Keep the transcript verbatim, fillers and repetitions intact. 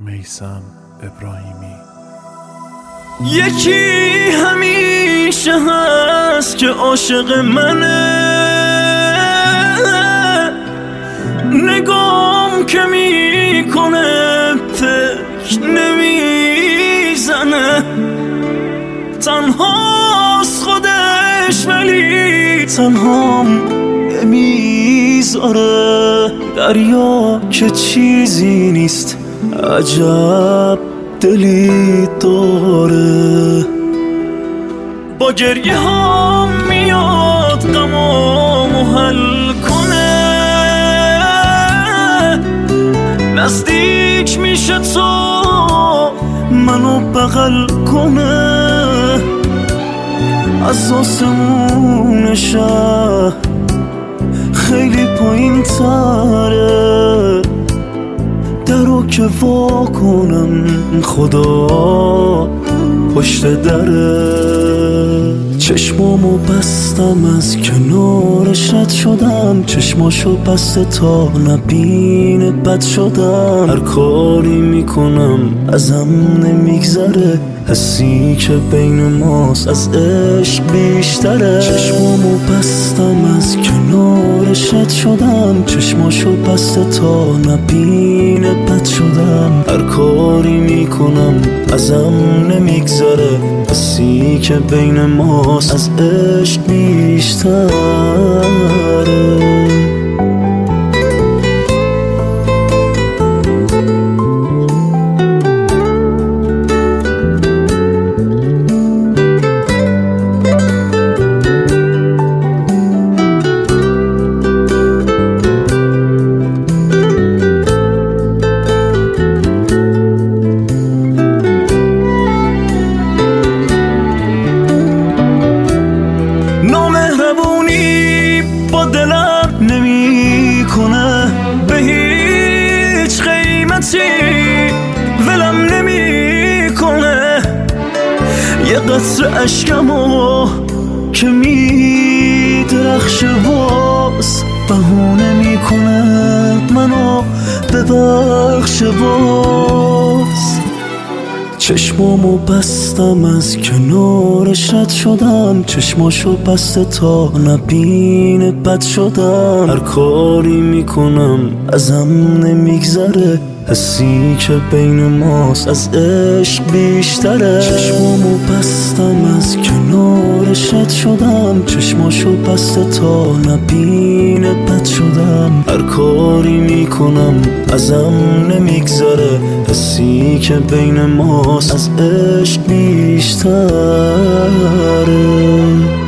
میثم ابراهیمی. یکی همیشه هست که عاشق منه، نگام که میکنه فکر نمیزنه، تنهاست خودش ولی تنهام نمیذاره. دریا که چیزی نیست عجب دلی داره، با گریه ها میاد غمامو حل کنه، نزدیک میشه تو منو بغل کنه، از آسمون شهر خیلی پایین تره، درو که وا کنم خدا پشت دره. چشمامو بستم از کنارش رد شدم، چشماشو بسته تا نبین بد شدم، هر کاری میکنم ازم نمیگذره، حسی که بین ماست از عشق بیشتره. چشمامو بستم از کنارش رد شدم، چشماشو بسته تا نبین بد شدم، هر کاری میکنم ازم نمیگذره، حسی که بین ماست از عشق بیشتره. با دلم نمی کنه به هیچ قیمتی، ولم نمی کنه، یه قطره اشکمو که می درخشه باز بهونه می کنه منو ببخشه باز. چشمامو بستم از کنارش رد شدم، چشماشو بسته تا نبین بد شدم، هر کاری میکنم ازم نمیگذره، حسی که بین ماست از عشق بیشتره. چشمامو بستم از کنارش رد شدم، چشماشو بسته تا نبین بد شدم، هر کاری میکنم ازم نمیگذره، حسی که بین ماست از عشق بیشتره.